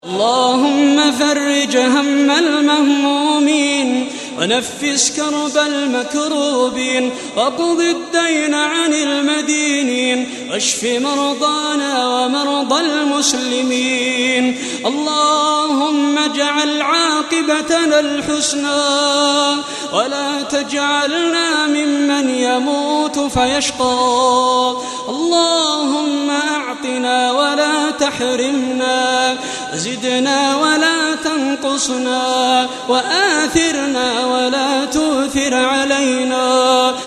اللهم فرج هم المهمومين ونفس كرب المكروبين واقض الدين عن المدينين واشف مرضانا ومرضى المسلمين. اللهم اجعل عاقبتنا الحسنى ولا تجعلنا ممن يموت فيشقى. اللهم أعطنا ولا تحرمنا، زدنا ولا تنقصنا، وآثرنا ولا تؤثر علينا،